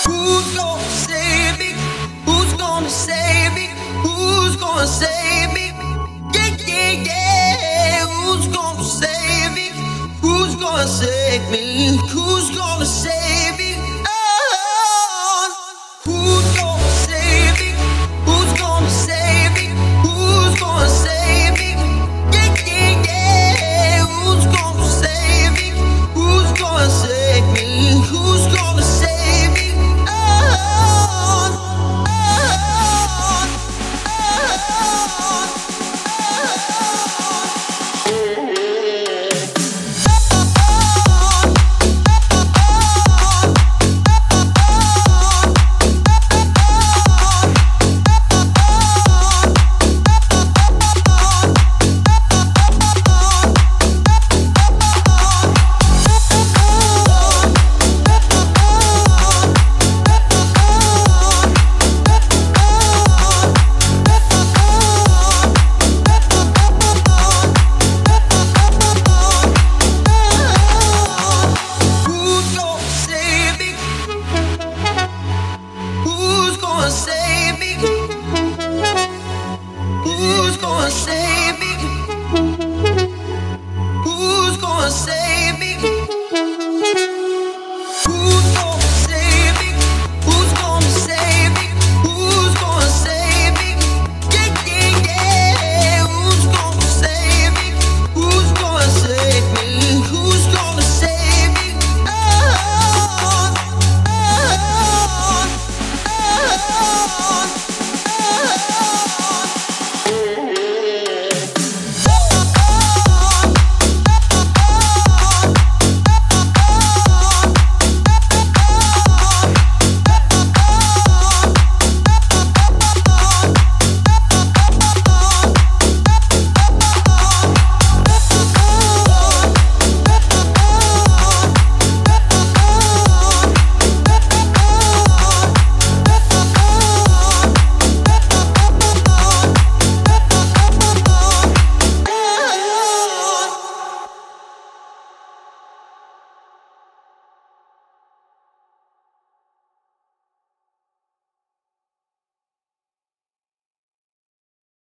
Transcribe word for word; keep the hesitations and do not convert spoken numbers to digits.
Who's gonna save me? Who's gonna save me? Who's gonna save me? Yeah, yeah, yeah. Who's gonna save me? Who's gonna save me? Who's gonna save me?